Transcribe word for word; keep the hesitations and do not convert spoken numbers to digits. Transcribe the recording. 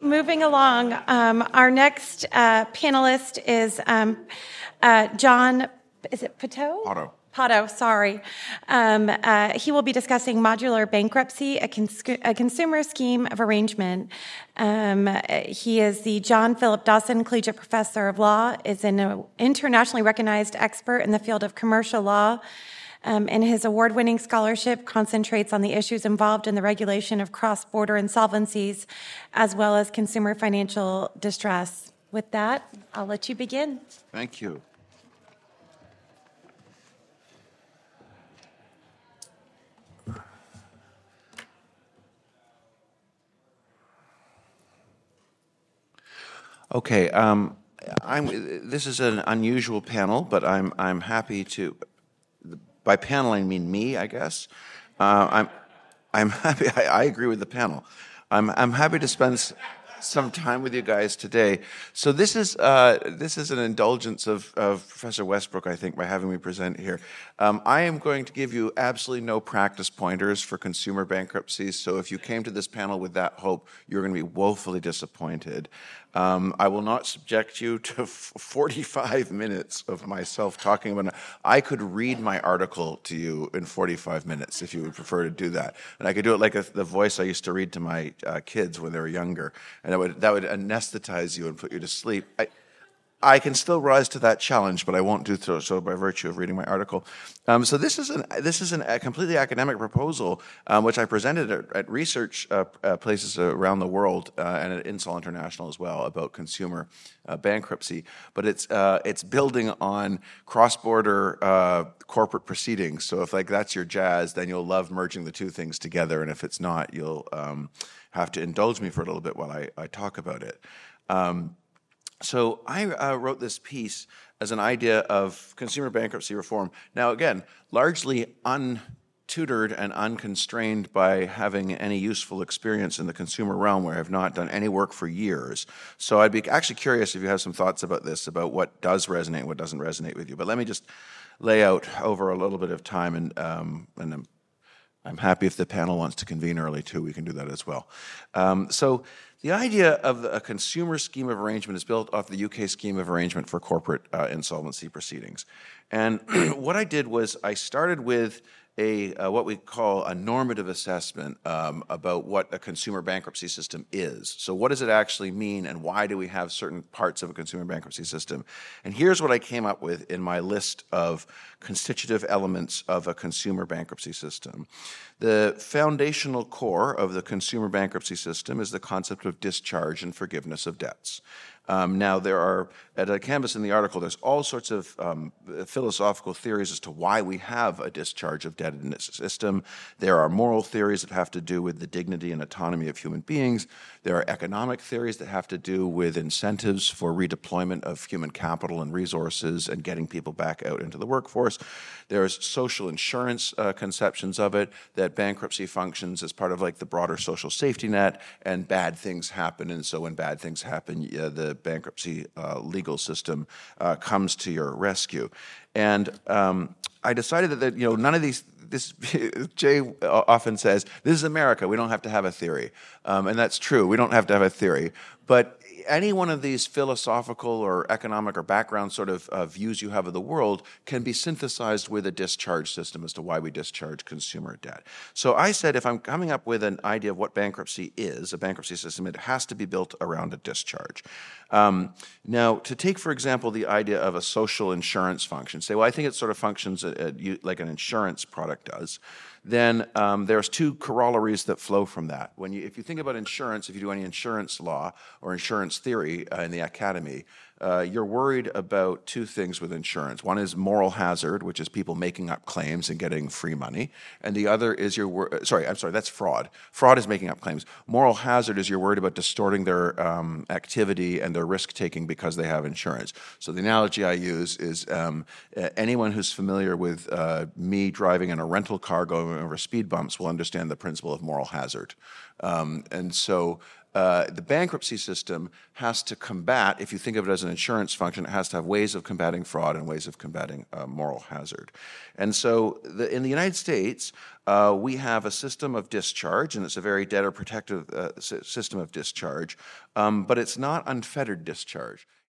moving along, um, our next uh, panelist is um, uh, John, is it Pato? Pato. Pato, sorry. Um, uh, he will be discussing modular bankruptcy, a, cons- a consumer scheme of arrangement. Um, he is the John Philip Dawson Collegiate Professor of Law, is an internationally recognized expert in the field of commercial law, um, and his award-winning scholarship concentrates on the issues involved in the regulation of cross-border insolvencies, as well as consumer financial distress. With that, I'll let you begin. Thank you. Okay, um, I'm, this is an unusual panel, but I'm I'm happy to. By panel, I mean me, I guess. Uh, I'm I'm happy. I, I agree with the panel. I'm I'm happy to spend s- some time with you guys today. So this is uh, this is an indulgence of, of Professor Westbrook, I think, by having me present here. Um, I am going to give you absolutely no practice pointers for consumer bankruptcies. So if you came to this panel with that hope, you're going to be woefully disappointed. Um, I will not subject you to f- forty-five minutes of myself talking about it. I could read my article to you in forty-five minutes if you would prefer to do that. And I could do it like a, the voice I used to read to my uh, kids when they were younger. And that would, that would anesthetize you and put you to sleep. I, I can still rise to that challenge, but I won't do so, so by virtue of reading my article. Um, so this is an this is an, a completely academic proposal, um, which I presented at, at research uh, uh, places around the world uh, and at Insol International as well about consumer uh, bankruptcy. But it's uh, it's building on cross-border uh, corporate proceedings. So if like that's your jazz, then you'll love merging the two things together. And if it's not, you'll um, have to indulge me for a little bit while I, I talk about it. Um, So I uh, wrote this piece as an idea of consumer bankruptcy reform. Now, again, largely untutored and unconstrained by having any useful experience in the consumer realm where I have not done any work for years. So I'd be actually curious if you have some thoughts about this, about what does resonate and what doesn't resonate with you. But let me just lay out over a little bit of time, and, um, and I'm, I'm happy if the panel wants to convene early too, we can do that as well. Um, so the idea of a consumer scheme of arrangement is built off the U K scheme of arrangement for corporate uh, insolvency proceedings. And what I did was I started with a uh, what we call a normative assessment um, about what a consumer bankruptcy system is. So what does it actually mean, and why do we have certain parts of a consumer bankruptcy system? And here's what I came up with in my list of constitutive elements of a consumer bankruptcy system. The foundational core of the consumer bankruptcy system is the concept of discharge and forgiveness of debts. Um, now, there are, at a canvas in the article, there's all sorts of um, philosophical theories as to why we have a discharge of debt in this system. There are moral theories that have to do with the dignity and autonomy of human beings. There are economic theories that have to do with incentives for redeployment of human capital and resources and getting people back out into the workforce. There's social insurance uh, conceptions of it, that bankruptcy functions as part of like the broader social safety net, and bad things happen, and so when bad things happen, uh, the bankruptcy uh, legal system uh, comes to your rescue. And um, I decided that, that, you know, none of these, this, Jay often says, this is America, we don't have to have a theory. Um, and that's true, we don't have to have a theory. But any one of these philosophical or economic or background sort of uh, views you have of the world can be synthesized with a discharge system as to why we discharge consumer debt. So I said, if I'm coming up with an idea of what bankruptcy is, a bankruptcy system, it has to be built around a discharge. Um, now, to take, for example, the idea of a social insurance function, say, well, I think it sort of functions at, at, like an insurance product does, then um, there's two corollaries that flow from that. When you, if you think about insurance, if you do any insurance law or insurance theory uh, in the academy, uh, you're worried about two things with insurance. One is moral hazard, which is people making up claims and getting free money. And the other is you're, wor- sorry, I'm sorry, that's fraud. Fraud is making up claims. Moral hazard is you're worried about distorting their um, activity and their risk-taking because they have insurance. So the analogy I use is um, anyone who's familiar with uh, me driving in a rental car going over speed bumps will understand the principle of moral hazard. Um, and so Uh, the bankruptcy system has to combat, if you think of it as an insurance function, it has to have ways of combating fraud and ways of combating uh, moral hazard. And so the, in the United States, uh, we have a system of discharge, and it's a very debtor protective uh, system of discharge, um, but it's not unfettered discharge.